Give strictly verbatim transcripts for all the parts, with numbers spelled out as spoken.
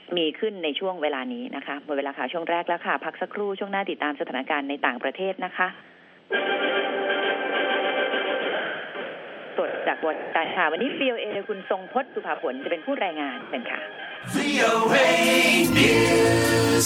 มีขึ้นในช่วงเวลานี้นะคะหมดเวลาข่าวช่วงแรกแล้วค่ะพักสักครู่ช่วงหน้าติดตามสถานการณ์ในต่างประเทศนะคะสดจากวอชิงตันค่ะวันนี้ วี โอ เอ คุณทรงพจน์สุภาผลจะเป็นผู้รายงานเป็นค่ะ วี โอ เอ News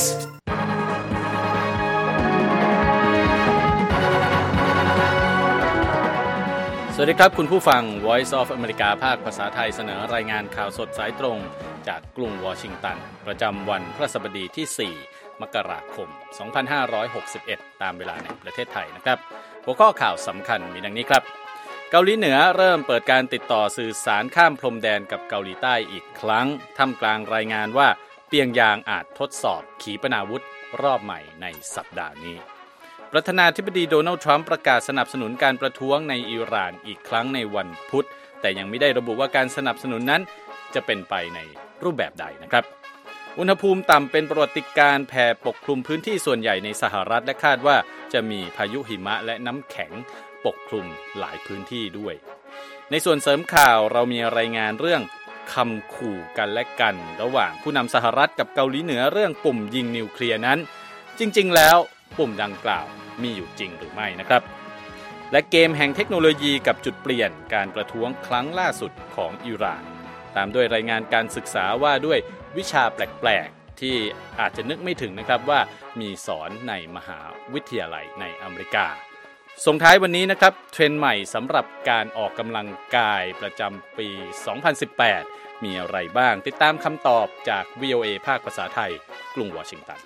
สวัสดีครับคุณผู้ฟัง Voice of America ภาคภาษาไทยเสนอรายงานข่าวสดสายตรงจากกรุงวอชิงตันประจำวันพฤหัสบดีที่สี่มกราคมสองพันห้าร้อยหกสิบเอ็ดตามเวลาในประเทศไทยนะครับหัวข้อข่าวสำคัญมีดังนี้ครับเกาหลีเหนือเริ่มเปิดการติดต่อสื่อสารข้ามพรมแดนกับเกาหลีใต้อีกครั้งท่ามกลางรายงานว่าเปียงยางอาจทดสอบขีปนาวุธรอบใหม่ในสัปดาห์นี้ประธานาธิบดีโดนัลด์ทรัมป์ประกาศสนับสนุนการประท้วงในอิหร่านอีกครั้งในวันพุธแต่ยังไม่ได้ระบุว่าการสนับสนุนนั้นจะเป็นไปในรูปแบบใดนะครับอุณหภูมิต่ำเป็นประวัติการณ์แผ่ปกคลุมพื้นที่ส่วนใหญ่ในสหรัฐและคาดว่าจะมีพายุหิมะและน้ำแข็งปกคลุมหลายพื้นที่ด้วยในส่วนเสริมข่าวเรามีรายงานเรื่องคำขู่กันและกันระหว่างผู้นำสหรัฐกับเกาหลีเหนือเรื่องปุ่มยิงนิวเคลียร์นั้นจริงๆแล้วปุ่มดังกล่าวมีอยู่จริงหรือไม่นะครับและเกมแห่งเทคโนโลยีกับจุดเปลี่ยนการประท้วงครั้งล่าสุดของอิหร่านตามด้วยรายงานการศึกษาว่าด้วยวิชาแปลกๆที่อาจจะนึกไม่ถึงนะครับว่ามีสอนในมหาวิทยาลัยในอเมริกาส่งท้ายวันนี้นะครับเทรนด์ใหม่สำหรับการออกกำลังกายประจำปีสองพันสิบแปดมีอะไรบ้างติดตามคำตอบจาก วี โอ เอ ภาคภาษาไทยกรุงวอชิงตัน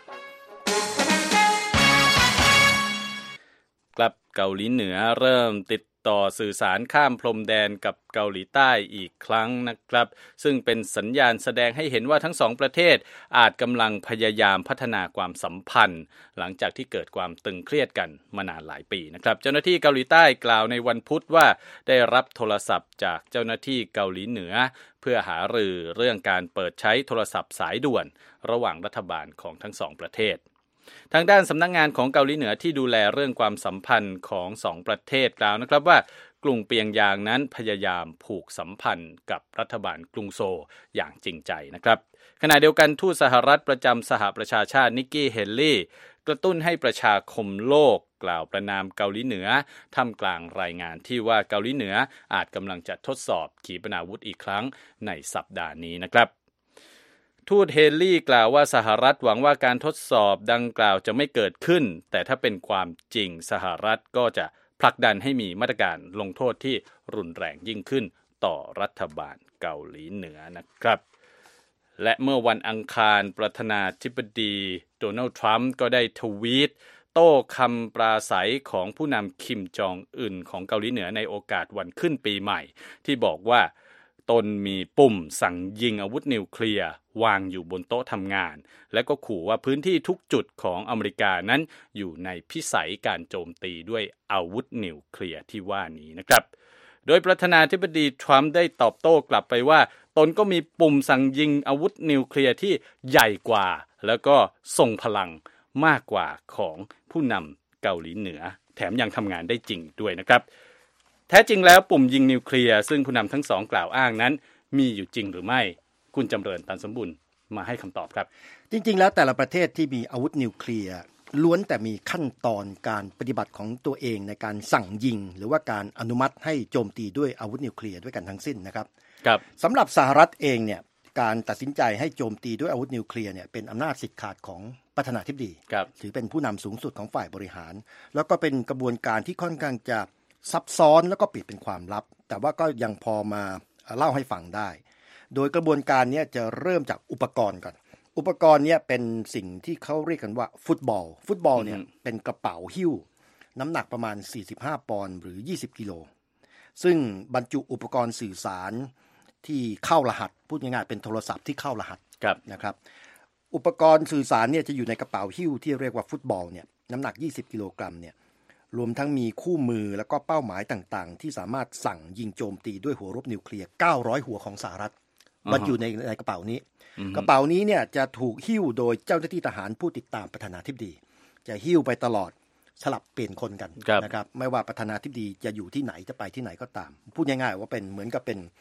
กลับเกาหลีเหนือเริ่มติดต่อสื่อสารข้ามพรมแดนกับเกาหลีใต้อีกครั้งนะครับซึ่งเป็นสัญญาณแสดงให้เห็นว่าทั้งสองประเทศอาจกำลังพยายามพัฒนาความสัมพันธ์หลังจากที่เกิดความตึงเครียดกันมานานหลายปีนะครับเจ้าหน้าที่เกาหลีใต้กล่าวในวันพุธว่าได้รับโทรศัพท์จากเจ้าหน้าที่เกาหลีเหนือเพื่อหารือเรื่องการเปิดใช้โทรศัพท์สายด่วนระหว่างรัฐบาลของทั้งสองประเทศทางด้านสำนักงานของเกาหลีเหนือที่ดูแลเรื่องความสัมพันธ์ของสองประเทศกล่าวนะครับว่ากรุงเปียงยางนั้นพยายามผูกสัมพันธ์กับรัฐบาลกรุงโซลอย่างจริงใจนะครับขณะเดียวกันทูตสหรัฐประจำสหประชาชาตินิกกี้เฮลลี่กระตุ้นให้ประชาคมโลกกล่าวประนามเกาหลีเหนือท่ามกลางรายงานที่ว่าเกาหลีเหนืออาจกำลังจะทดสอบขีปนาวุธอีกครั้งในสัปดาห์นี้นะครับทูตเฮลลี่กล่าวว่าสหรัฐหวังว่าการทดสอบดังกล่าวจะไม่เกิดขึ้นแต่ถ้าเป็นความจริงสหรัฐก็จะผลักดันให้มีมาตรการลงโทษที่รุนแรงยิ่งขึ้นต่อรัฐบาลเกาหลีเหนือนะครับและเมื่อวันอังคารประธานาธิบดีโดนัลด์ทรัมป์ก็ได้ทวีตโต้คำปราศัยของผู้นำคิมจองอึนของเกาหลีเหนือในโอกาสวันขึ้นปีใหม่ที่บอกว่าตนมีปุ่มสั่งยิงอาวุธนิวเคลียร์วางอยู่บนโต๊ะทำงานและก็ขู่ว่าพื้นที่ทุกจุดของอเมริกานั้นอยู่ในพิสัยการโจมตีด้วยอาวุธนิวเคลียร์ที่ว่านี้นะครับโดยประธานาธิบดีทรัมป์ได้ตอบโต้กลับไปว่าตนก็มีปุ่มสั่งยิงอาวุธนิวเคลียร์ที่ใหญ่กว่าแล้วก็ทรงพลังมากกว่าของผู้นำเกาหลีเหนือแถมยังทำงานได้จริงด้วยนะครับแท้จริงแล้วปุ่มยิงนิวเคลียร์ซึ่งผู้นำทั้งสองกล่าวอ้างนั้นมีอยู่จริงหรือไม่คุณจำเริญตันสมบูรณ์มาให้คำตอบครับจริงๆแล้วแต่ละประเทศที่มีอาวุธนิวเคลียร์ล้วนแต่มีขั้นตอนการปฏิบัติของตัวเองในการสั่งยิงหรือว่าการอนุมัติให้โจมตีด้วยอาวุธนิวเคลียร์ด้วยกันทั้งสิ้นนะครับครับสำหรับสหรัฐเองเนี่ยการตัดสินใจให้โจมตีด้วยอาวุธนิวเคลียร์เนี่ยเป็นอำนาจสิทธิ์ขาดของประธานาธิบดีถือเป็นผู้นำสูงสุดของฝ่ายบริหารแล้วก็เป็นกระบวนการที่ค่อนข้างจะซับซ้อนแล้วก็ปิดเป็นความลับแต่ว่าก็ยังพอมาเล่าให้ฟังได้โดยกระบวนการนี้จะเริ่มจากอุปกรณ์ก่อนอุปกรณ์นี้เป็นสิ่งที่เขาเรียกกันว่าฟุตบอลฟุตบอลเนี่ยเป็นกระเป๋าหิ้วน้ำหนักประมาณสี่สิบห้าปอนด์หรือยี่สิบกิโลซึ่งบรรจุอุปกรณ์สื่อสารที่เข้ารหัสพูดง่ายๆเป็นโทรศัพท์ที่เข้ารหัสนะครับอุปกรณ์สื่อสารเนี่ยจะอยู่ในกระเป๋าหิ้วที่เรียกว่าฟุตบอลเนี่ยน้ำหนักยี่สิบกิโลกรัมเนี่ยรวมทั้งมีคู่มือแล้วก็เป้าหมายต่างๆที่สามารถสั่งยิงโจมตีด้วยหัวรบนิวเคลียร์เก้าร้อยหัวของสหรัฐบรรจุในในกระเป๋านี้กระเป๋านี้เนี่ยจะถูกหิ้วโดยเจ้าหน้าที่ทหารผู้ติดตามประธานาธิบดีจะหิ้วไปตลอดสลับเปลี่ยนคนกันนะครับไม่ว่าประธานาธิบดีจะอยู่ที่ไหนจะไปที่ไหนก็ตามพูดง่ายๆว่าเป็นเหมือนกับเป็น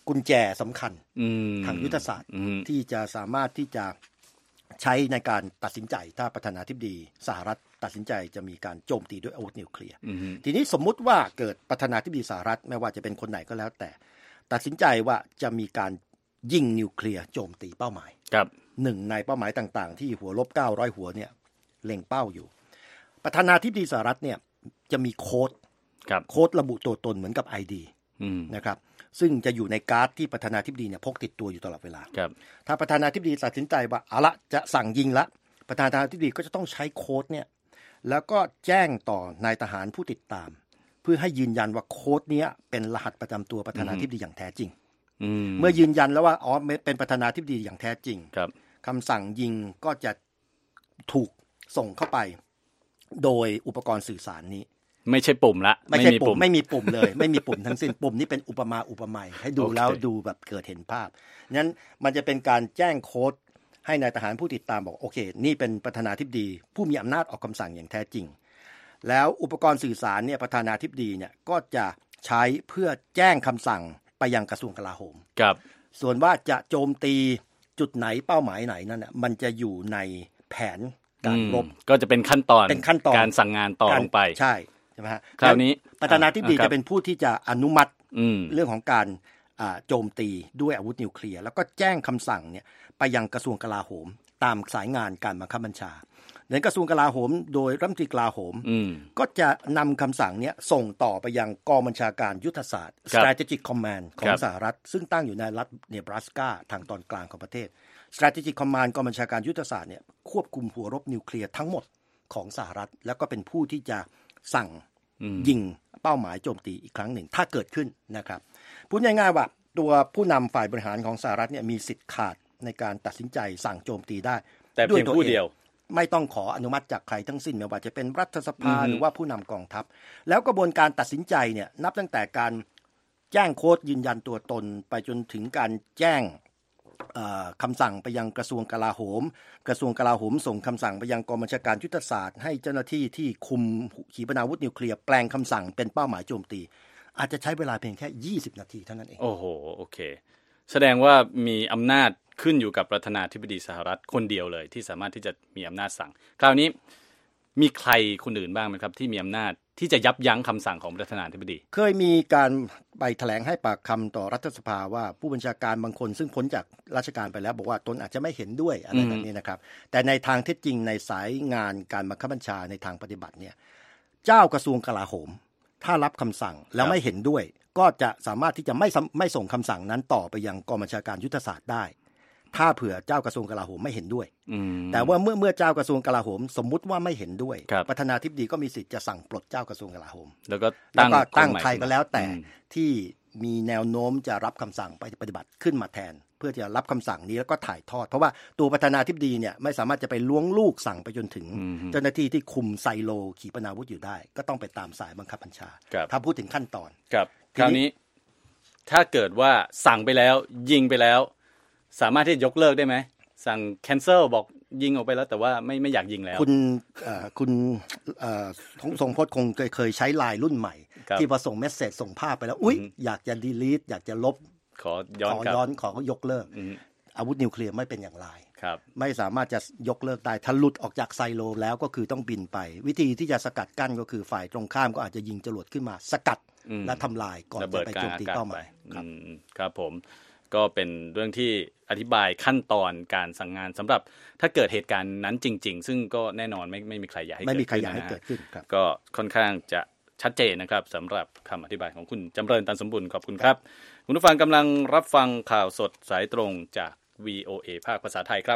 กุญแจสำคัญทางยุทธศาสตร์ที่จะสามารถที่จะใช้ในการตัดสินใจถ้าประธานาธิบดีสหรัฐตัดสินใจจะมีการโจมตีด้วยอาวุธนิวเคลียร์ทีนี้สมมุติว่าเกิดประธานาธิบดีสหรัฐไม่ว่าจะเป็นคนไหนก็แล้วแต่ตัดสินใจว่าจะมีการยิงนิวเคลียร์โจมตีเป้าหมายครับหนึ่งในเป้าหมายต่างๆที่หัวลบเก้าร้อยหัวเนี่ยเล็งเป้าอยู่ประธานาธิบดีสหรัฐเนี่ยจะมีโค้ดโค้ดระบุตัวตนเหมือนกับ ไอ ดี นะครับซึ่งจะอยู่ในการ์ดที่ประธานาธิบดีเนี่ยพกติดตัวอยู่ตลอดเวลาถ้าประธานาธิบดีตัดสินใจว่าเอาละจะสั่งยิงละประธานาธิบดีก็จะต้องใช้โค้ดเนี่ยแล้วก็แจ้งต่อนายทหารผู้ติดตามเพื่อให้ยืนยันว่าโค้ดนี้เป็นรหัสประจำตัวประธานาธิบดีอย่างแท้จริงเมื่อยืนยันแล้วว่าอ๋อเป็นประธานาธิบดีอย่างแท้จริงคำสั่งยิงก็จะถูกส่งเข้าไปโดยอุปกรณ์สื่อสารนี้ไม่ใช่ปุ่มละไม่ใช่ปุ่มไม่มีปุ่มเลยไม่มีปุ่มทั้งสิ้นปุ่มนี้เป็นอุปมาอุปไมยให้ดู okay. แล้วดูแบบเกิดเห็นภาพงั้นมันจะเป็นการแจ้งโค้ดให้นายทหารผู้ติดตามบอกโอเคนี่เป็นประธานาธิบดีผู้มีอำนาจออกคำสั่งอย่างแท้จริงแล้วอุปกรณ์สื่อสารเนี่ยประธานาธิบดีเนี่ยก็จะใช้เพื่อแจ้งคำสั่งไปยังกระทรวงกลาโหมครับส่วนว่าจะโจมตีจุดไหนเป้าหมายไหนนั่นน่ะมันจะอยู่ในแผนการรบก็จะเป็นขั้นตอนเป็นขั้นตอนการสั่งงานต่อลงไปใช่ใช่ไหมฮะคราวนี้ประธานาธิบดีจะเป็นผู้ที่จะอนุมัติเรื่องของการโจมตีด้วยอาวุธนิวเคลียร์แล้วก็แจ้งคำสั่งเนี่ยไปยังกระทรวงกลาโหมตามสายงานการบังคับบัญชาในกระทรวงกลาโหมโดยรัฐมนตรีกลาโหมก็จะนำคำสั่งนี้ส่งต่อไปยังกองบัญชาการยุทธศาสตร์ Strategic Command ของสหรัฐซึ่งตั้งอยู่ในรัฐเนบราสกาทางตอนกลางของประเทศ Strategic Command กองบัญชาการยุทธศาสตร์เนี่ยควบคุมหัวรบนิวเคลียร์ทั้งหมดของสหรัฐแล้วก็เป็นผู้ที่จะสั่งยิงเป้าหมายโจมตีอีกครั้งหนึ่งถ้าเกิดขึ้นนะครับพูดง่ายๆว่าตัวผู้นำฝ่ายบริหารของสหรัฐเนี่ยมีสิทธิ์ขาดในการตัดสินใจสั่งโจมตีได้แต่เพียงผู้เดียวไม่ต้องขออนุมัติจากใครทั้งสิ้นไม่ว่าจะเป็นรัฐสภาหรือว่าผู้นำกองทัพแล้วกระบวนการตัดสินใจเนี่ยนับตั้งแต่การแจ้งโค้ดยืนยันตัวตนไปจนถึงการแจ้งคำสั่งไปยังกระทรวงกลาโหมกระทรวงกลาโหมส่งคำสั่งไปยังกองบัญชาการยุทธศาสตร์ให้เจ้าหน้าที่ที่คุมขีปนาวุธนิวเคลียร์แปลงคำสั่งเป็นเป้าหมายโจมตีอาจจะใช้เวลาเพียงแค่ยี่สิบนาทีเท่านั้นเองโอ้โหโอเคแสดงว่ามีอำนาจขึ้นอยู่กับประธานาธิบดีสหรัฐคนเดียวเลยที่สามารถที่จะมีอำนาจสั่งคราวนี้มีใครคนอื่นบ้างไหมครับที่มีอำนาจที่จะยับยั้งคำสั่งของประธานาธิบดีเคยมีการไปแถลงให้ปากคำต่อรัฐสภาว่าผู้บัญชาการบางคนซึ่งพ้นจากราชการไปแล้วบอกว่าตนอาจจะไม่เห็นด้วยอะไรแบบนี้นะครับแต่ในทางเท็จจริงในสายงานการบังคับบัญชาในทางปฏิบัติเนี่ยเจ้ากระทรวงกลาโหมถ้ารับคำสั่งแล้วไม่เห็นด้วยก็จะสามารถที่จะไม่ไม่ส่งคำสั่งนั้นต่อไปยังกองบัญชาการยุทธศาสตร์ได้ถ้าเผื่อเจ้ากระทรวงกลาโหมไม่เห็นด้วยแต่ว่าเมื่อเมื่อเจ้ากระทรวงกลาโหมสมมุติว่าไม่เห็นด้วยประธานาธิบดีก็มีสิทธิ์จะสั่งปลดเจ้ากระทรวงกลาโหมแล้วก็ตั้งใครก็แล้วแต่ที่มีแนวโน้มจะรับคำสั่งไปปฏิบัติขึ้นมาแทนเพื่อจะรับคำสั่งนี้แล้วก็ถ่ายทอดเพราะว่าตัวประธานาธิบดีเนี่ยไม่สามารถจะไปล้วงลูกสั่งไปจนถึงเจ้าหน้าที่ที่คุมไซโลขีปนาวุธอยู่ได้ก็ต้องไปตามสายบังคับบัญชาถ้าพูดถึงขั้นตอนครับคราวนี้ถ้าเกิดว่าสั่งไปแล้วยิงไปแล้วสามารถที่จะยกเลิกได้ไหมสั่ง cancel บอกยิงออกไปแล้วแต่ว่าไม่ไม่อยากยิงแล้วคุณคุณทรงพจน์คงเคยเคยใช้ไลน์รุ่นใหม่ที่พอส่งเมสเสจส่งภาพไปแล้วอุ๊ยอยากจะ delete อยากจะลบขอย้อนขอย้อนขอยกเลิกอาวุธนิวเคลียร์ไม่เป็นอย่างไรไม่สามารถจะยกเลิกได้ถ้าหลุดออกจากไซโลแล้วก็คือต้องบินไปวิธีที่จะสกัดกั้นก็คือฝ่ายตรงข้ามก็อาจจะยิงจรวดขึ้นมาสกัดและทำลายก่อนจะไปโจมตีเป้าหมายครับผมก็เป็นเรื่องที่อธิบายขั้นตอนการสั่งงานสำหรับถ้าเกิดเหตุการณ์นั้นจริงๆซึ่งก็แน่นอนไม่ไม่มีใครอยากให้เกิดขึ้นนะก็ค่อนข้างจะชัดเจนนะครับสำหรับคำอธิบายของคุณจำเริญตันสมบุญขอบคุณครับคุณผู้ฟังกำลังรับฟังข่าวสดสายตรงจาก วี โอ เอ ภาคภาษาไทยครับ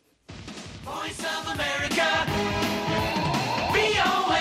Voice of America วี โอ เอ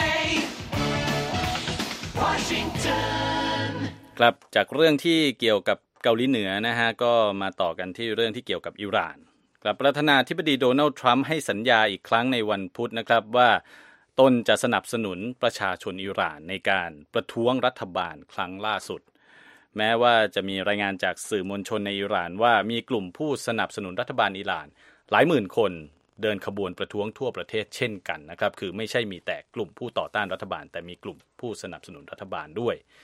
Washington ครับจากเรื่องที่เกี่ยวกับเกาหลีเหนือนะฮะก็มาต่อกันที่เรื่องที่เกี่ยวกับอิหร่านกับประธานาธิบดีโดนัลด์ทรัมป์ให้สัญญาอีกครั้งในวันพุธนะครับว่าตนจะสนับสนุนประชาชนอิหร่านในการประท้วงรัฐบาลครั้งล่าสุดแม้ว่าจะมีรายงานจากสื่อมวลชนในอิหร่านว่ามีกลุ่มผู้สนับสนุนรัฐบาลอิหร่านหลายหมื่นคนเดินขบวนประท้วงทั่วประเทศเช่นกันนะครับคือไม่ใช่มีแต่กลุ่มผู้ต่อต้านรัฐบาลแต่มีกลุ่มผู้สนับสนุนรัฐบาลด้วย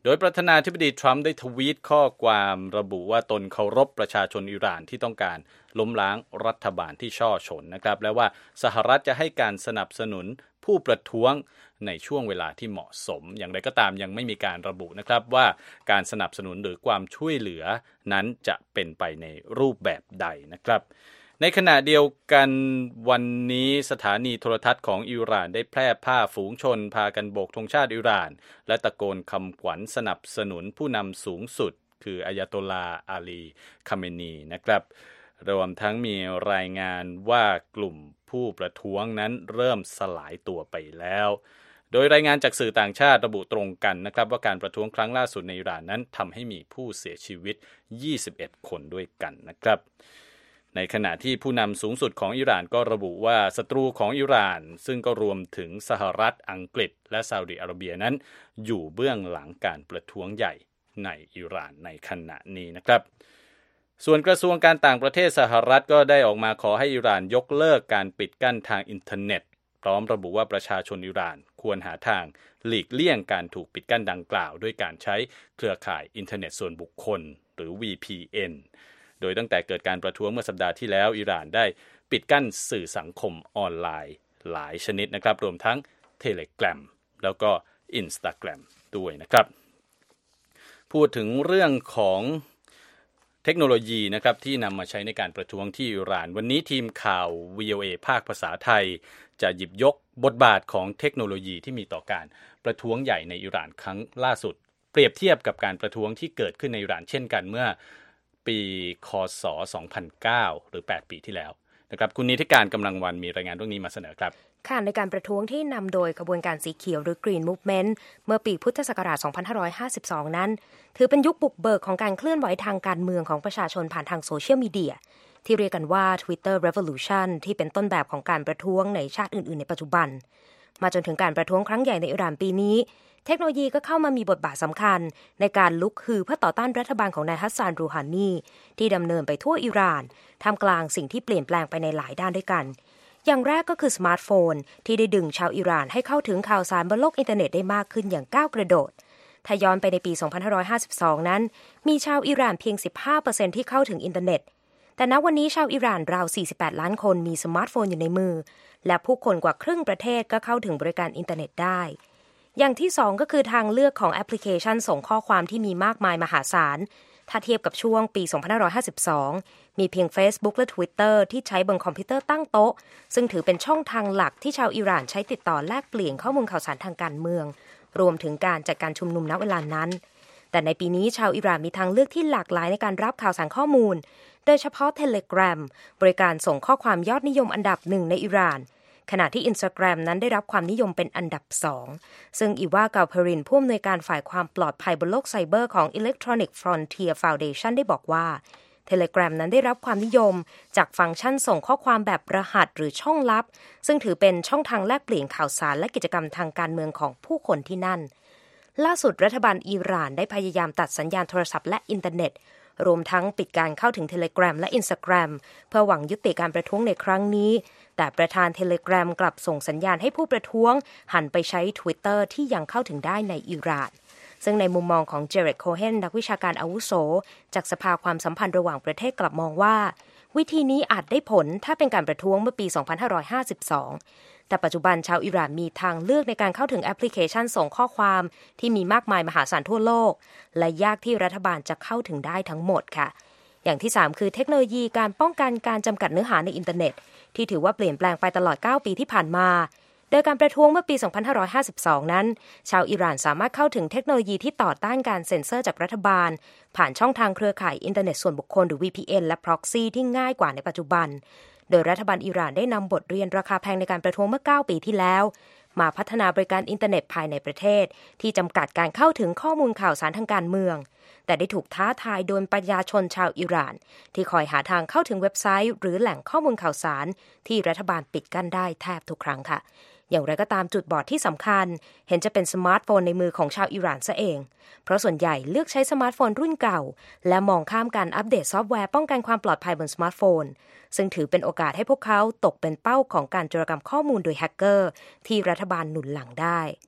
โดยประธานาธิบดีทรัมป์ได้ทวีตข้อความระบุว่าตนเคารพประชาชนอิหร่านที่ต้องการล้มล้างรัฐบาลที่ช่อฉนนะครับและว่าสหรัฐจะให้การสนับสนุนผู้ประท้วงในช่วงเวลาที่เหมาะสมอย่างไรก็ตามยังไม่มีการระบุนะครับว่าการสนับสนุนหรือความช่วยเหลือนั้นจะเป็นไปในรูปแบบใดนะครับในขณะเดียวกันวันนี้สถานีโทรทัศน์ของอิหร่านได้แพร่ภาพฝูงชนพากันโบกธงชาติอิหร่านและตะโกนคำขวัญสนับสนุนผู้นำสูงสุดคืออายาโตลลาห์อาลีคาเมนีนะครับรวมทั้งมีรายงานว่ากลุ่มผู้ประท้วงนั้นเริ่มสลายตัวไปแล้วโดยรายงานจากสื่อต่างชาติระบุตรงกันนะครับว่าการประท้วงครั้งล่าสุดในอิหร่านนั้นทำให้มีผู้เสียชีวิตยี่สิบเอ็ดคนด้วยกันนะครับในขณะที่ผู้นำสูงสุดของอิหร่านก็ระบุว่าศัตรูของอิหร่านซึ่งก็รวมถึงสหรัฐอังกฤษและซาอุดิอาระเบียนั้นอยู่เบื้องหลังการประท้วงใหญ่ในอิหร่านในขณะนี้นะครับส่วนกระทรวงการต่างประเทศสหรัฐก็ได้ออกมาขอให้อิหร่านยกเลิกการปิดกั้นทางอินเทอร์เน็ตพร้อมระบุว่าประชาชนอิหร่านควรหาทางหลีกเลี่ยงการถูกปิดกั้นดังกล่าวด้วยการใช้เครือข่ายอินเทอร์เน็ตส่วนบุคคลหรือ วี พี เอ็น โดยตั้งแต่เกิดการประท้วงเมื่อสัปดาห์ที่แล้วอิหร่านได้ปิดกั้นสื่อสังคมออนไลน์หลายชนิดนะครับรวมทั้ง Telegram แล้วก็ Instagram ด้วยนะครับพูดถึงเรื่องของเทคโนโลยีนะครับที่นำมาใช้ในการประท้วงที่อิหร่านวันนี้ทีมข่าว วี โอ เอ ภาคภาษาไทยจะหยิบยกบทบาทของเทคโนโลยีที่มีต่อการประท้วงใหญ่ในอิหร่านครั้งล่าสุดเปรียบเทียบกับการประท้วงที่เกิดขึ้นในอิหร่านเช่นกันเมื่อปีคศสองพันเก้าหรือแปดปีที่แล้วนะครับคุณนิติการกำลังวันมีรายงานเรื่องนี้มาเสนอครับค่ะในการประท้วงที่นำโดยกระบวนการสีเขียวหรือ Green Movement เมื่อปีพุทธศักราชสองพันห้าร้อยห้าสิบสองนั้นถือเป็นยุคบุกเบิกของการเคลื่อนไหวทางการเมืองของประชาชนผ่านทางโซเชียลมีเดียที่เรียกกันว่า Twitter Revolution ที่เป็นต้นแบบของการประท้วงในชาติอื่นๆในปัจจุบันมาจนถึงการประท้วงครั้งใหญ่ในอิหร่านปีนี้เทคโนโลยีก็เข้ามามีบทบาทสำคัญในการลุกฮือเพื่อต่อต้านรัฐบาลของนายฮัสซานรูฮานีที่ดำเนินไปทั่วอิหร่านท่ามกลางสิ่งที่เปลี่ยนแปลงไปในหลายด้านด้วยกันอย่างแรกก็คือสมาร์ทโฟนที่ได้ดึงชาวอิหร่านให้เข้าถึงข่าวสารบนโลกอินเทอร์เน็ตได้มากขึ้นอย่างก้าวกระโดดถ้าย้อนไปในปีสองพันห้าร้อยห้าสิบสองนั้นมีชาวอิหร่านเพียง สิบห้าเปอร์เซ็นต์ ที่เข้าถึงอินเทอร์เน็ตแต่ณวันนี้ชาวอิหร่านราวสี่สิบแปดล้านคนมีสมาร์ทโฟนอยู่ในมือและผู้คนกว่าครึ่งประเทศก็เข้าถึงบริการอินเทอร์เน็ตได้อย่างที่สองก็คือทางเลือกของแอปพลิเคชันส่งข้อความที่มีมากมายมหาศาลถ้าเทียบกับช่วงปีสองพันห้าร้อยห้าสิบสองมีเพียง Facebook และ Twitter ที่ใช้บนคอมพิวเตอร์ตั้งโต๊ะซึ่งถือเป็นช่องทางหลักที่ชาวอิหร่านใช้ติดต่อแลกเปลี่ยนข้อมูลข่าวสารทางการเมืองรวมถึงการจัดการชุมนุมณเวลานั้นแต่ในปีนี้ชาวอิหร่านมีทางเลือกที่หลากหลายในการรับข่าวสารข้อมูลโดยเฉพาะ Telegram บริการส่งข้อความยอดนิยมอันดับหนึ่งในอิหร่านขณะที่ Instagram นั้นได้รับความนิยมเป็นอันดับสองซึ่งอีวา กาลเพรินผู้อำนวยการฝ่ายความปลอดภัยบนโลกไซเบอร์ของ Electronic Frontier Foundation ได้บอกว่า Telegram นั้นได้รับความนิยมจากฟังก์ชันส่งข้อความแบบรหัสหรือช่องลับซึ่งถือเป็นช่องทางแลกเปลี่ยนข่าวสารและกิจกรรมทางการเมืองของผู้คนที่นั่นล่าสุดรัฐบาลอิหร่านได้พยายามตัดสัญญาณโทรศัพท์และอินเทอร์เน็ตรวมทั้งปิดการเข้าถึง Telegram และ Instagram เพื่อหวังยุติการประท้วงในครั้งนี้แต่ประธาน Telegram กลับส่งสัญญาณให้ผู้ประท้วงหันไปใช้ Twitter ที่ยังเข้าถึงได้ในอิหร่านซึ่งในมุมมองของเจเร็ด โคเฮนนักวิชาการอาวุโสจากสภาความสัมพันธ์ระหว่างประเทศกลับมองว่าวิธีนี้อาจได้ผลถ้าเป็นการประท้วงเมื่อปีสองพันห้าร้อยห้าสิบสองแต่ปัจจุบันชาวอิหร่านมีทางเลือกในการเข้าถึงแอปพลิเคชันส่งข้อความที่มีมากมายมหาศาลทั่วโลกและยากที่รัฐบาลจะเข้าถึงได้ทั้งหมดค่ะอย่างที่สามคือเทคโนโลยีการป้องกันการจำกัดเนื้อหาในอินเทอร์เน็ตที่ถือว่าเปลี่ยนแปลงไปตลอดเก้าปีที่ผ่านมาโดยการประท้วงเมื่อปีสองพันห้าร้อยห้าสิบสองนั้นชาวอิหร่านสามารถเข้าถึงเทคโนโลยีที่ต่อต้านการเซ็นเซอร์จากรัฐบาลผ่านช่องทางเครือข่ายอินเทอร์เน็ตส่วนบุคคลหรือ วี พี เอ็น และ Proxy ที่ง่ายกว่าในปัจจุบันโดยรัฐบาลอิหร่านได้นำบทเรียนราคาแพงในการประท้วงเมื่อเก้าปีที่แล้วมาพัฒนาบริการอินเทอร์เน็ตภายในประเทศที่จำกัดการเข้าถึงข้อมูลข่าวสารทางการเมืองแต่ได้ถูกท้าทายโดยประชาชนชาวอิหร่านที่คอยหาทางเข้าถึงเว็บไซต์หรือแหล่งข้อมูลข่าวสารที่รัฐบาลปิดกั้นได้แทบทุกครั้งค่ะอย่างไรก็ตามจุดบอดที่สำคัญเห็นจะเป็นสมาร์ทโฟนในมือของชาวอิหร่านซะเองเพราะส่วนใหญ่เลือกใช้สมาร์ทโฟนรุ่นเก่าและมองข้ามการอัปเดตซอฟต์แวร์ป้องกันความปลอดภัยบนสมาร์ทโฟนซึ่งถือเป็นโอกาสให้พวกเขาตกเป็นเป้าของการโจรกรรมข้อมูลโดยแฮกเกอร์ที่รัฐบาลหนุนหลังได้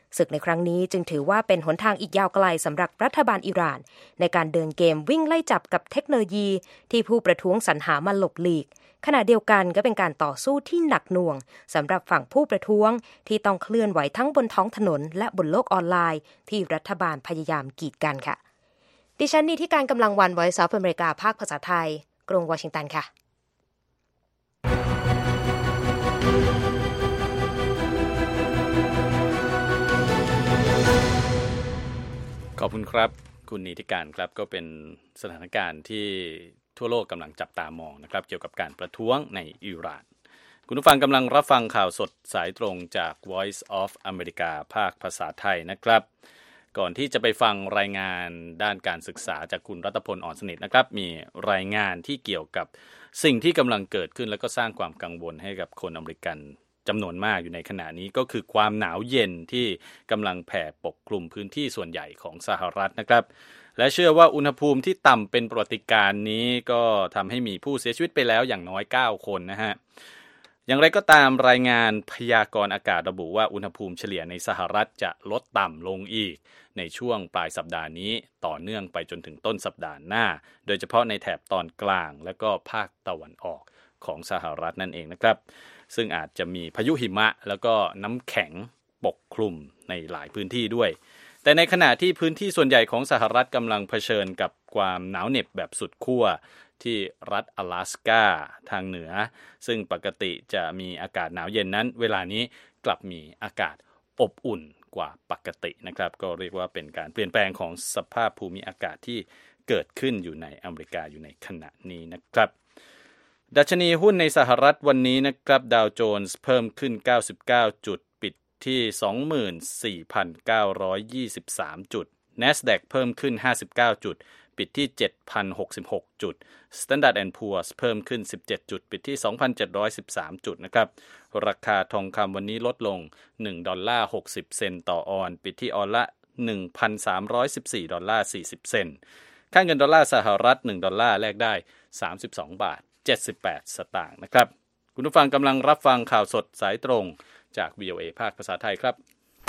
ศึกในครั้งนี้จึงถือว่าเป็นหนทางอีกยาวไกลสำหรับรัฐบาลอิหร่านในการเดินเกมวิ่งไล่จับกับเทคโนโลยีที่ผู้ประท้วงสรรหามาหลบหลีกขณะเดียวกันก็เป็นการต่อสู้ที่หนักหน่วงสำหรับฝั่งผู้ประท้วงที่ต้องเคลื่อนไหวทั้งบนท้องถนนและบนโลกออนไลน์ที่รัฐบาลพยายามกีดกันค่ะดิฉันนีที่การกำลังวัน Voice of America ภาคภาษาไทยกรุงวอชิงตันค่ะขอบคุณครับคุณนิติการครับก็เป็นสถานการณ์ที่ทั่วโลกกำลังจับตามองนะครับเกี่ยวกับการประท้วงในอิหร่านคุณผู้ฟังกำลังรับฟังข่าวสดสายตรงจาก Voice of America ภาคภาษาไทยนะครับก่อนที่จะไปฟังรายงานด้านการศึกษาจากคุณรัตพล อ่อนสนิทนะครับมีรายงานที่เกี่ยวกับสิ่งที่กำลังเกิดขึ้นและก็สร้างความกังวลให้กับคนอเมริกันจำนวนมากอยู่ในขณะนี้ก็คือความหนาวเย็นที่กำลังแผ่ปกคลุมพื้นที่ส่วนใหญ่ของสหรัฐนะครับและเชื่อว่าอุณหภูมิที่ต่ำเป็นประวัติการณ์นี้ก็ทำให้มีผู้เสียชีวิตไปแล้วอย่างน้อยเก้าคนนะฮะอย่างไรก็ตามรายงานพยากรณ์อากาศระบุว่าอุณหภูมิเฉลี่ยในสหรัฐจะลดต่ำลงอีกในช่วงปลายสัปดาห์นี้ต่อเนื่องไปจนถึงต้นสัปดาห์หน้าโดยเฉพาะในแถบตอนกลางและก็ภาคตะวันออกของสหรัฐนั่นเองนะครับซึ่งอาจจะมีพายุหิมะแล้วก็น้ำแข็งปกคลุมในหลายพื้นที่ด้วยแต่ในขณะที่พื้นที่ส่วนใหญ่ของสหรัฐกำลังเผชิญกับความหนาวเหน็บแบบสุดขั้วที่รัฐ阿拉斯ก้าทางเหนือซึ่งปกติจะมีอากาศหนาวเย็นนั้นเวลานี้กลับมีอากาศอบอุ่นกว่าปกตินะครับก็เรียกว่าเป็นการเปลี่ยนแปลงของสภาพภูมิอากาศที่เกิดขึ้นอยู่ในอเมริกาอยู่ในขณะนี้นะครับดัชนีหุ้นในสหรัฐวันนี้นะครับดาวโจนส์เพิ่มขึ้นเก้าสิบเก้าจุดปิดที่ สองหมื่นสี่พันเก้าร้อยยี่สิบสาม จุด NASDAQ เพิ่มขึ้นห้าสิบเก้าจุดปิดที่ เจ็ดพันหกสิบหก จุด Standard แอนด์ Poor's เพิ่มขึ้นสิบเจ็ดจุดปิดที่ สองพันเจ็ดร้อยสิบสาม จุดนะครับราคาทองคำวันนี้ลดลงหนึ่งดอลลาร์หกสิบเซนต์ต่อออนซ์ปิดที่ออนละ หนึ่งพันสามร้อยสิบสี่ดอลลาร์สี่สิบเซนต์ค่าเงินดอลลาร์สหรัฐหนึ่งดอลลาร์แลกได้สามสิบสองบาทเจ็ดสิบแปดสตางค์นะครับคุณผู้ฟังกำลังรับฟังข่าวสดสายตรงจาก วี โอ เอ ภาคภาษาไทยครับ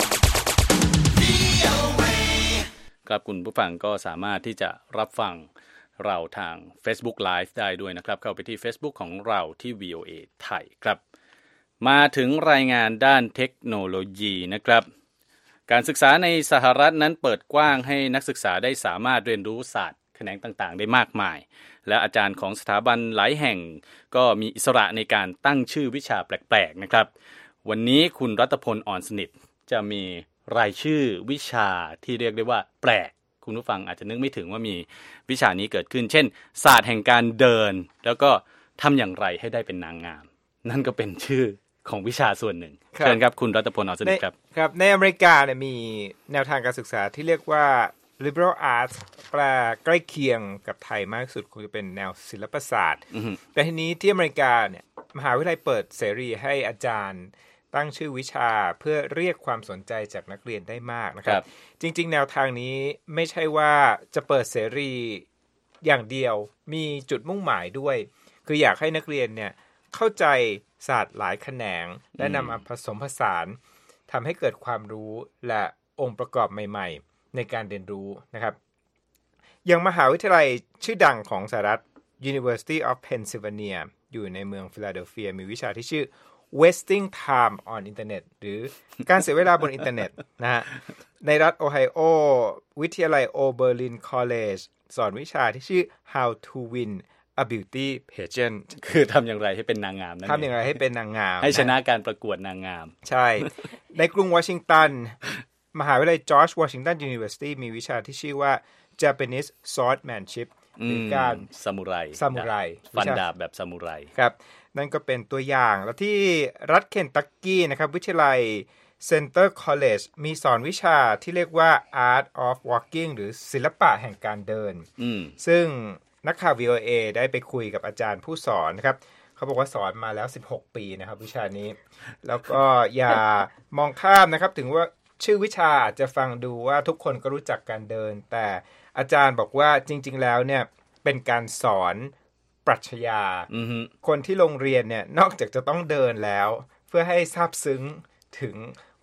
ครับคุณผู้ฟังก็สามารถที่จะรับฟังเราทาง Facebook Live ได้ด้วยนะครับเข้าไปที่ Facebook ของเราที่ วี โอ เอ ไทยครับมาถึงรายงานด้านเทคโนโลยีนะครับการศึกษาในสหรัฐนั้นเปิดกว้างให้นักศึกษาได้สามารถเรียนรู้ศาสตร์แขนงต่างๆได้มากมายและอาจารย์ของสถาบันหลายแห่งก็มีอิสระในการตั้งชื่อวิชาแปลกๆนะครับวันนี้คุณรัตพล อ่อนสนิทจะมีรายชื่อวิชาที่เรียกได้ว่าแปลกคุณผู้ฟังอาจจะนึกไม่ถึงว่ามีวิชานี้เกิดขึ้นเช่นศาสตร์แห่งการเดินแล้วก็ทำอย่างไรให้ได้เป็นนางงามนั่นก็เป็นชื่อของวิชาส่วนหนึ่งเชิญครับคุณรัตพล อ่อนสนิทครับครับในอเมริกาเนี่ยมีแนวทางการศึกษาที่เรียกว่า liberal arts แปลใกล้เคียงกับไทยมากที่สุดคงจะเป็นแนวศิลปศาสตร์แต่ทีนี้ที่อเมริกาเนี่ยมหาวิทยาลัยเปิดเสรีให้อาจารย์ตั้งชื่อวิชาเพื่อเรียกความสนใจจากนักเรียนได้มากนะครับจริงๆแนวทางนี้ไม่ใช่ว่าจะเปิดเสรีอย่างเดียวมีจุดมุ่งหมายด้วยคืออยากให้นักเรียนเนี่ยเข้าใจศาสตร์หลายแขนงและนำมาผสมผสานทำให้เกิดความรู้และองค์ประกอบใหม่ๆในการเรียนรู้นะครับอย่างมหาวิทยาลัยชื่อดังของสหรัฐ University of Pennsylvania อยู่ในเมืองฟิลาเดลเฟียมีวิชาที่ชื่อwasting time on internet หรือการเสียเวลาบนอินเทอร์เน็ตนะฮะในรัฐโอไฮโอวิทยาลัย Oberlin College สอนวิชาที่ชื่อ how to win a beauty pageant คือทำอย่างไรให้เป็นนางงามนั่นเองทำอย่างไรให้เป็นนางงามให้ชนะการประกวดนางงามใช่ในกรุงวอชิงตันมหาวิทยาลัย George Washington University มีวิชาที่ชื่อว่า Japanese swordsmanship หรือการซามูไรซามูไรฟันดาบแบบซามูไรครับนั่นก็เป็นตัวอย่างแล้วที่รัฐเคนตักกี้นะครับวิทยาลัย Center College มีสอนวิชาที่เรียกว่า Art of Walking หรือศิลปะแห่งการเดินซึ่งนักข่าว วี โอ เอ ได้ไปคุยกับอาจารย์ผู้สอนนะครับเขาบอกว่าสอนมาแล้วสิบหกปีนะครับวิชานี้แล้วก็อย่ามองข้ามนะครับถึงว่าชื่อวิชาอาจจะฟังดูว่าทุกคนก็รู้จักการเดินแต่อาจารย์บอกว่าจริงๆแล้วเนี่ยเป็นการสอนปรัชญา mm-hmm. คนที่โรงเรียนเนี่ยนอกจากจะต้องเดินแล้วเพื่อให้ซาบซึ้งถึง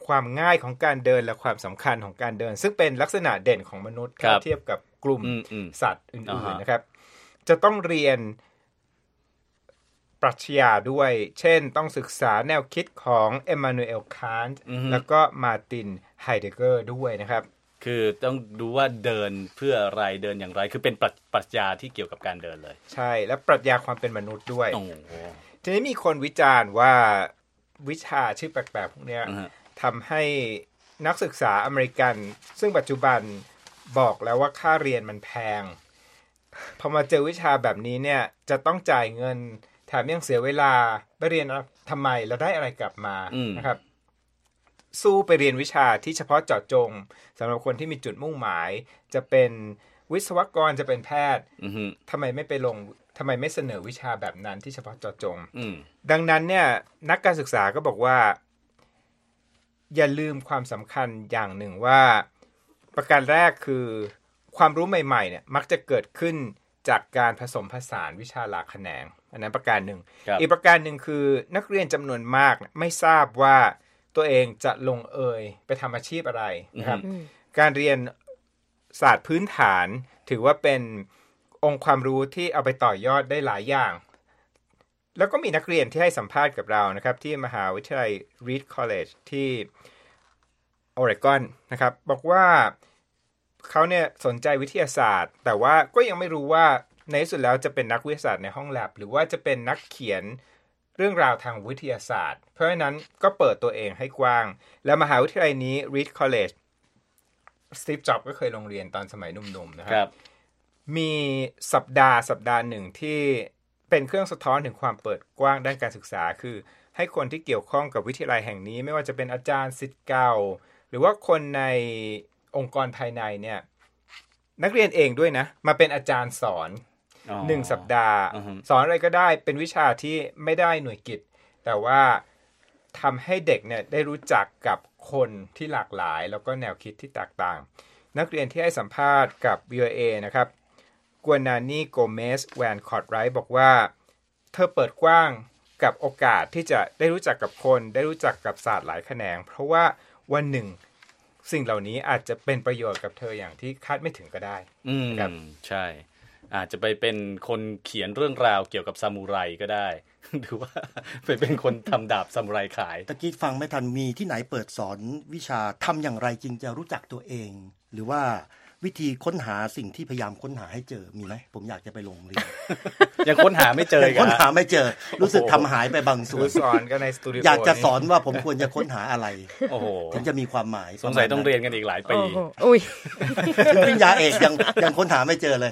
ความง่ายของการเดินและความสำคัญของการเดินซึ่งเป็นลักษณะเด่นของมนุษย์ถ้าเทียบกับกลุ่มสัตว์อื่นๆนะครับจะต้องเรียนปรัชญาด้วยเช่นต้องศึกษาแนวคิดของเอมมานูเอล คานต์แล้วก็มาร์ติน ไฮเดเกอร์ด้วยนะครับคือต้องดูว่าเดินเพื่ออะไรเดินอย่างไรคือเป็นปรัชญาที่เกี่ยวกับการเดินเลยใช่และปรัชญาความเป็นมนุษย์ด้วยทีนี้มีคนวิจารณ์ว่าวิชาชื่อแปลกๆพวกนี้ทำให้นักศึกษาอเมริกันซึ่งปัจจุบันบอกแล้วว่าค่าเรียนมันแพงพอมาเจอวิชาแบบนี้เนี่ยจะต้องจ่ายเงินแถมยังเสียเวลาไปเรียนทำไมแล้วได้อะไรกลับมานะครับสู้ไปเรียนวิชาที่เฉพาะเจาะจงสำหรับคนที่มีจุดมุ่งหมายจะเป็นวิศวกรจะเป็นแพทย์ทำไมไม่ไปลงทำไมไม่เสนอวิชาแบบนั้นที่เฉพาะเจาะจงดังนั้นเนี่ยนักการศึกษาก็บอกว่าอย่าลืมความสำคัญอย่างหนึ่งว่าประการแรกคือความรู้ใหม่ๆเนี่ยมักจะเกิดขึ้นจากการผสมผสานวิชาหลากแขนงอันนั้นประการหนึ่งอีกประการหนึ่งคือนักเรียนจำนวนมากไม่ทราบว่าตัวเองจะลงเอยไปทำอาชีพอะไรนะครับการเรียนศาสตร์พื้นฐานถือว่าเป็นองค์ความรู้ที่เอาไปต่อยอดได้หลายอย่างแล้วก็มีนักเรียนที่ให้สัมภาษณ์กับเรานะครับที่มหาวิทยาลัย Reed College ที่ออริกอนนะครับบอกว่าเขาเนี่ยสนใจวิทยาศาสตร์แต่ว่าก็ยังไม่รู้ว่าในที่สุดแล้วจะเป็นนักวิทยาศาสตร์ในห้องแลบหรือว่าจะเป็นนักเขียนเรื่องราวทางวิทยาศาสตร์เพราะฉะนั้นก็เปิดตัวเองให้กว้างและมหาวิทยาลัยนี้ Reed College Steve Jobs ก็เคยลงเรียนตอนสมัยหนุ่มๆนะครับมีสัปดาห์สัปดาห์หนึ่งที่เป็นเครื่องสะท้อนถึงความเปิดกว้างด้านการศึกษาคือให้คนที่เกี่ยวข้องกับวิทยาลัยแห่งนี้ไม่ว่าจะเป็นอาจารย์ศิษย์เก่าหรือว่าคนในองค์กรภายในเนี่ยนักเรียนเองด้วยนะมาเป็นอาจารย์สอนหนึ่งสัปดาห์ uh-huh. สอนอะไรก็ได้เป็นวิชาที่ไม่ได้หน่วยกิตแต่ว่าทำให้เด็กเนี่ยได้รู้จักกับคนที่หลากหลายแล้วก็แนวคิดที่แตกต่างนักเรียนที่ให้สัมภาษณ์กับ วี โอ เอ นะครับกัวนานีโกเมสแวนคอร์ตไรท์บอกว่าเธอเปิดกว้างกับโอกาสที่จะได้รู้จักกับคนได้รู้จักกับศาสตร์หลายแขนงเพราะว่าวันหนึ่งสิ่งเหล่านี้อาจจะเป็นประโยชน์กับเธออย่างที่คาดไม่ถึงก็ได้อืมใช่อาจจะไปเป็นคนเขียนเรื่องราวเกี่ยวกับซามูไรก็ได้หรือว่าไปเป็นคนทำดาบซามูไรขายตะกี้ฟังไม่ทันมีที่ไหนเปิดสอนวิชาทำอย่างไรจึงจะรู้จักตัวเองหรือว่าวิธีค้นหาสิ่งที่พยายามค้นหาให้เจอมีไหมผมอยากจะไปลงเรียนยังค้นหาไม่เจอยังค้นหาไม่เจอรู้สึกทำหายไปบางส่วนสอนกันในสตูดิโออยากจะสอนว่าผมควรจะค้นหาอะไรโอ้โหถึงจะมีความหมายสงสัยต้องเรียนกันอีกหลายปีอุ้ยปริญญาเอกยังยังค้นหาไม่เจอเลย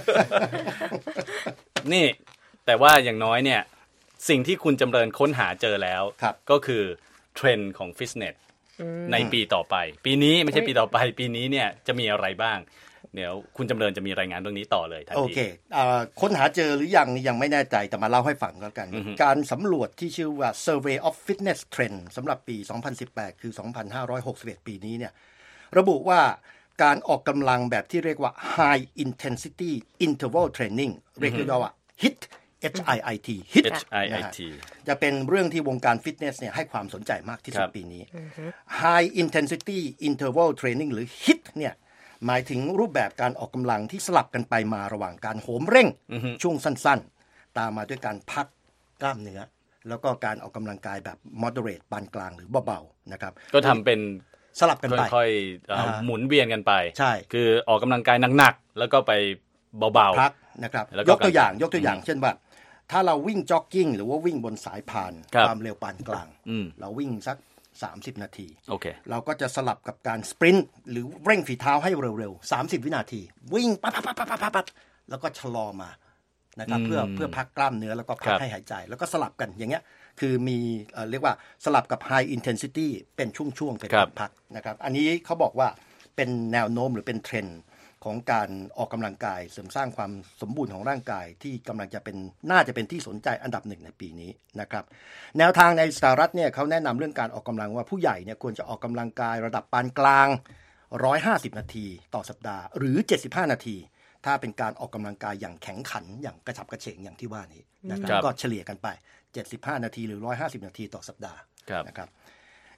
นี่แต่ว่าอย่างน้อยเนี่ยสิ่งที่คุณจำเริญค้นหาเจอแล้วก็คือเทรนด์ของฟิตเนสในปีต่อไปปีนี้ไม่ใช่ปีต่อไปปีนี้เนี่ยจะมีอะไรบ้างเดี๋ยวคุณจำเริญจะมีรายงานเรื่องนี้ต่อเลยทันทีโอเคค้นหาเจอหรือยังยังไม่แน่ใจแต่มาเล่าให้ฟังกันกันการสำรวจที่ชื่อว่า Survey of Fitness Trend สำหรับปีสองพันสิบแปดคือสองพันห้าร้อยหกสิบเอ็ดปีนี้เนี่ยระบุว่าการออกกำลังแบบที่เรียกว่า High Intensity Interval Training เรียกย่อว่า ฮิตH I I T ฮิต H I I T จะเป็นเรื่องที่วงการฟิตเนสเนี่ยให้ความสนใจมากที่สุดปีนี้ High Intensity Interval Training หรือ ฮิต เนี่ยหมายถึงรูปแบบการออกกำลังที่สลับกันไปมาระหว่างการโหมเร่งช่วงสั้นๆตามมาด้วยการพักกล้ามเนื้อแล้วก็การออกกำลังกายแบบ moderate ปานกลางหรือเบาๆนะครับก็ทำเป็นสลับกันไปค่อยๆหมุนเวียนกันไปใช่คือออกกำลังกายหนักๆแล้วก็ไปเบาๆพักนะครับยกตัวอย่างยกตัวอย่างเช่นว่าถ้าเราวิ่งจ็อกกิ้งหรือว่าวิ่งบนสายพานความเร็วปานกลางเราวิ่งสักสามสิบนาทีโอเคเราก็จะสลับกับการสปรินต์หรือเร่งฝีเท้าให้เร็วๆสามสิบวินาทีวิ่งปั๊บๆๆๆแล้วก็ชะลอมานะครับเพื่อเพื่อพักกล้ามเนื้อแล้วก็พักให้หายใจแล้วก็สลับกันอย่างเงี้ยคือมีเอ่อเรียกว่าสลับกับ high intensity เป็นช่วงๆเป็นพักๆนะครับอันนี้เขาบอกว่าเป็นแนวโน้มหรือเป็นเทรนด์ของการออกกำลังกายเสริมสร้างความสมบูรณ์ของร่างกายที่กำลังจะเป็นน่าจะเป็นที่สนใจอันดับหนึ่งในปีนี้นะครับแนวทางในสหรัฐเนี่ยเขาแนะนำเรื่องการออกกำลังว่าผู้ใหญ่เนี่ยควรจะออกกำลังกายระดับปานกลางหนึ่งร้อยห้าสิบนาทีต่อสัปดาห์หรือเจ็ดสิบห้านาทีถ้าเป็นการออกกำลังกายอย่างแข็งขันอย่างกระฉับกระเฉงอย่างที่ว่านี้นะครับก็เฉลี่ยกันไปเจ็ดสิบห้านาทีหรือหนึ่งร้อยห้าสิบนาทีต่อสัปดาห์นะครับ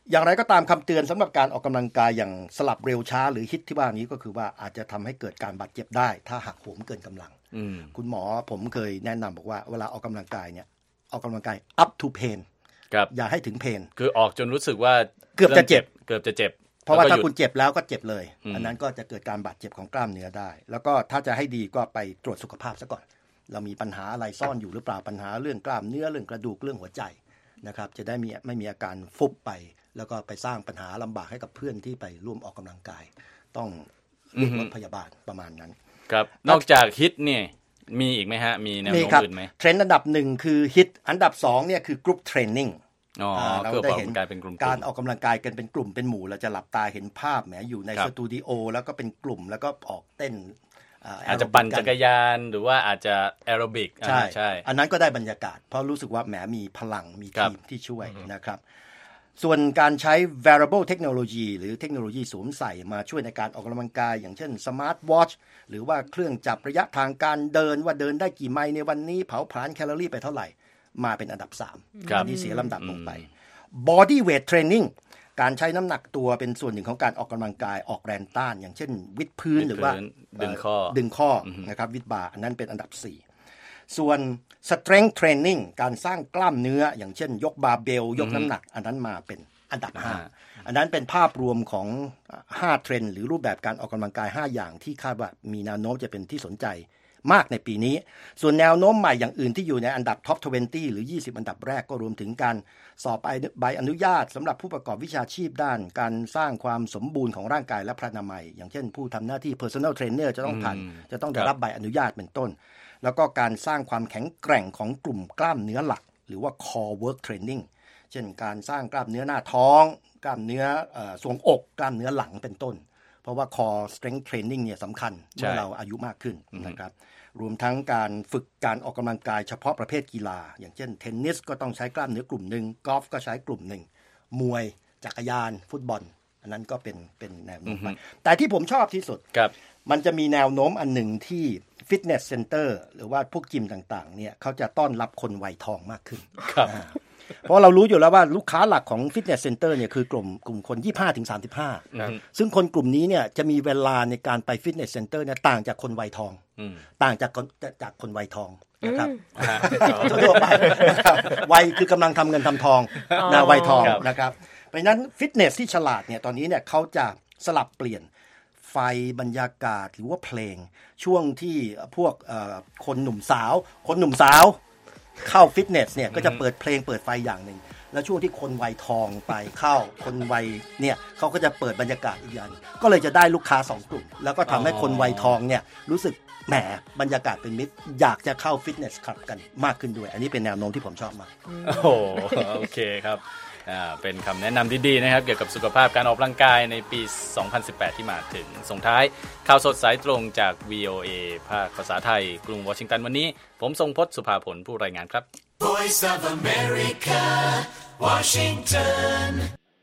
อย่างไรก็ตามคำเตือนสำหรับการออกกำลังกายอย่างสลับเร็วช้าหรือฮิตที่ว่านี้ก็คือว่าอาจจะทำให้เกิดการบาดเจ็บได้ถ้าหักโหมเกินกำลังคุณหมอผมเคยแนะนำบอกว่าเวลาออกกำลังกายเนี่ยออกกำลังกาย up to pain อย่าให้ถึง pain คือออกจนรู้สึกว่าเกือบจะเจ็บเกือบจะเจ็บเพราะว่าถ้าคุณเจ็บแล้วก็เจ็บเลยอันนั้นก็จะเกิดการบาดเจ็บของกล้ามเนื้อได้แล้วก็ถ้าจะให้ดีก็ไปตรวจสุขภาพซะก่อนเรามีปัญหาอะไรซ่อนอยู่หรือเปล่าปัญหาเรื่องกล้ามเนื้อเรื่องกระดูกเรื่องหัวใจนะครับจะได้มีไม่มีอาการฟุบไปแล้วก็ไปสร้างปัญหาลำบากให้กับเพื่อนที่ไปร่วมออกกำลังกายต้องเรียกรถพยาบาลประมาณนั้นครับนอกจากฮิตเนี่ยมีอีกไหมฮะมีแนวโน้มอื่นไหมเทรนด์อันดับหนึ่งคือฮิตอันดับสองเนี่ยคือกรุ๊ปเทรนนิ่งเราได้เห็นการออกกำลังกายกันเป็นกลุ่มเป็นหมู่เราจะหลับตาเห็นภาพแหมอยู่ในสตูดิโอแล้วก็เป็นกลุ่มแล้วก็ออกเต้นอาจจะปั่นจักรยานหรือว่าอาจจะแอโรบิกใช่ใช่อันนั้นก็ได้บรรยากาศเพราะรู้สึกว่าแหมมีพลังมีทีมที่ช่วยนะครับส่วนการใช้ wearable technology หรือเทคโนโลยีสวมใส่มาช่วยในการออกกำลังกายอย่างเช่น smart watch หรือว่าเครื่องจับระยะทางการเดินว่าเดินได้กี่ไมล์ในวันนี้เผาผลาญแคลอรี่ไปเท่าไหร่มาเป็นอันดับสามที่เสียลำดับลงไป body weight training การใช้น้ำหนักตัวเป็นส่วนหนึ่งของการออกกำลังกายออกแรงต้านอย่างเช่นวิดพื้นหรือว่าดึงข้อดึงข้อนะครับวิดบาร์อันนั้นเป็นอันดับสี่ส่วน strength training การสร้างกล้ามเนื้ออย่างเช่นยกบาร์เบลยกน้ำหนักอันนั้นมาเป็นอันดับห้าอันนั้นเป็นภาพรวมของห้าเทรนด์หรือรูปแบบการออกกำลังกายห้าอย่างที่คาดว่ามีแนวโน้มจะเป็นที่สนใจมากในปีนี้ส่วนแนวโน้มใหม่อย่างอื่นที่อยู่ในอันดับท็อปยี่สิบหรือยี่สิบอันดับแรกก็รวมถึงการสอบใบอนุญาตสำหรับผู้ประกอบวิชาชีพด้านการสร้างความสมบูรณ์ของร่างกายและพระนามัยอย่างเช่นผู้ทำหน้าที่ personal trainer จะต้องผ่านจะต้องได้รับใบอนุญาตเป็นต้นแล้วก็การสร้างความแข็งแกร่งของกลุ่มกล้ามเนื้อหลักหรือว่า core work training เช่นการสร้างกล้ามเนื้อหน้าท้องกล้ามเนื้อทรวงอกกล้ามเนื้อหลังเป็นต้นเพราะว่า core strength training เนี่ยสำคัญเมื่อเราอายุมากขึ้นนะครับรวมทั้งการฝึกการออกกำลังกายเฉพาะประเภทกีฬาอย่างเช่นเทนนิสก็ต้องใช้กล้ามเนื้อกลุ่มหนึ่งกอล์ฟก็ใช้กลุ่มหนึ่งมวยจักรยานฟุตบอลอันนั้นก็เป็นเป็นแนวโน้มไปแต่ที่ผมชอบที่สุดมันจะมีแนวโน้มอันหนึ่งที่ฟิตเนสเซ็นเตอร์หรือว่าพวกจิมต่างๆเนี่ยเขาจะต้อนรับคนวัยทองมากขึ้นเพราะเรารู้อยู่แล้วว่าลูกค้าหลักของฟิตเนสเซ็นเตอร์เนี่ยคือกลุ่มกลุ่มคนยี่สิบห้าถึงสามสิบห้าซึ่งคนกลุ่มนี้เนี่ยจะมีเวลาในการไปฟิตเนสเซ็นเตอร์เนี่ยต่างจากคนวัยทองต่างจากจากคนวัยทองนะครับทั่วไปวัยคือกำลังทำเงินทำทองนะวัยทองนะครับเพราะฉะนั้นฟิตเนสที่ฉลาดเนี่ยตอนนี้เนี่ยเขาจะสลับเปลี่ยนไฟบรรยากาศหรือว่าเพลงช่วงที่พวกคนหนุ่มสาวคนหนุ่มสาวเข้าฟิตเนสเนี่ยก็จะเปิดเพลงเปิดไฟอย่างหนึ่งแล้วช่วงที่คนวัยทองไปเข้าคนวัยเนี่ยเขาก็จะเปิดบรรยากาศอีกอย่างก็เลยจะได้ลูกค้าสองกลุ่มแล้วก็ทำให้คนวัยทองเนี่ยรู้สึกแหมบรรยากาศเป็นมิตรอยากจะเข้าฟิตเนสคลับกันมากขึ้นด้วยอันนี้เป็นแนวโน้มที่ผมชอบมากโอ้โหโอเคครับอ่าเป็นคำแนะนำดีๆนะครับเกี่ยวกับสุขภาพการออกกำลังกายในปีสองพันสิบแปดที่มาถึงส่งท้ายข่าวสดสายตรงจาก วี โอ เอ ภาคภาษาไทยกรุงวอชิงตันวันนี้ผมทรงพจน์สุภาผลผู้รายงานครับ Voice of America Washington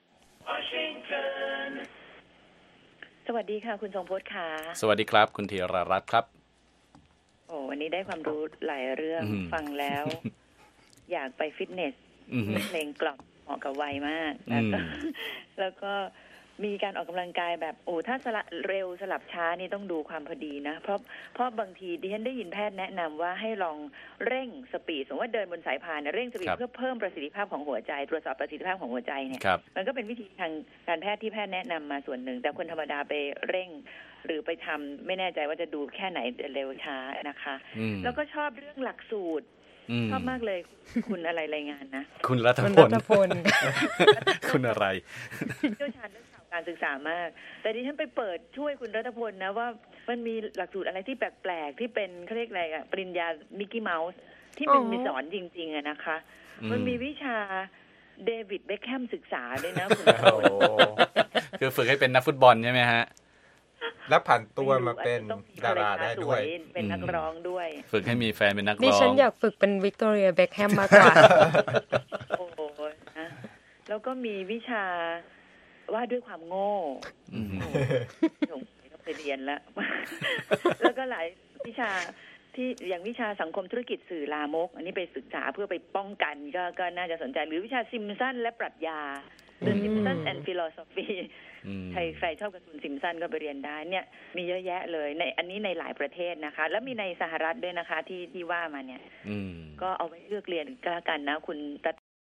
Washington สวัสดีค่ะคุณทรงพจน์ค่ะสวัสดีครับคุณธีรรัตน์ครับโอ้วันนี้ได้ความรู้หลายเรื่องฟังแล้วอยากไปฟิตเนสเพลงกล่อมเหมาะกับวัยมากแล้วก็แล้วก็มีการออกกำลังกายแบบโอ้ถ้าสลับเร็วสลับช้านี่ต้องดูความพอดีนะเพราะเพราะบางทีดิฉันได้ยินแพทย์แนะนำว่าให้ลองเร่งสปีดสมมติว่าเดินบนสายพานเร่งสปีดเพื่อเพิ่มประสิทธิภาพของหัวใจตรวจสอบประสิทธิภาพของหัวใจเนี่ยมันก็เป็นวิธีทางการแพทย์ที่แพทย์แนะนำมาส่วนหนึ่งแต่คนธรรมดาไปเร่งหรือไปทำไม่แน่ใจว่าจะดูแค่ไหนเร็วช้านะคะแล้วก็ชอบเรื่องหลักสูตรชอบมากเลยคุณอะไรรายงานนะคุณรัตพลคุณอะไรเชี่ยวชาญเรื่องการศึกษามากแต่ดิฉันไปเปิดช่วยคุณรัตพลนะว่ามันมีหลักสูตรอะไรที่แปลกๆที่เป็นเขาเรียกอะไรอ่ะปริญญามิกกี้เมาส์ที่มันมีสอนจริงๆอะนะคะมันมีวิชาเดวิดเบ็คแฮมศึกษาด้วยนะคุณรัตพลคือฝึกให้เป็นนักฟุตบอลใช่ไหมฮะแล้วผ่านตัวมาเป็นดาราได้ด้วยเป็นนักร้องด้วยฝึกให้มีแฟนเป็นนักร้องดิฉันอยากฝึกเป็นวิกตอเรียเบ็คแฮมมากกว่าโอ้โหนะแล้วก็มีวิชาว่าด้วยความโง่ส่งไปเรียนแล้วแล้วก็หลายวิชาที่อย่างวิชาสังคมธุรกิจสื่อลามกอันนี้ไปศึกษาเพื่อไปป้องกันก็ก็น่าจะสนใจหรือวิชาซิมสันและปรัชญา The Simpsons and Philosophy ใครใครชอบการ์ตูนซิมสันก็ไปเรียนได้เนี่ยมีเยอะแยะเลยในอันนี้ในหลายประเทศนะคะแล้วมีในสหรัฐด้วยนะคะที่ที่ว่ามาเนี่ยก็เอาไว้เลือกเรียนก็แล้วกันนะคุณ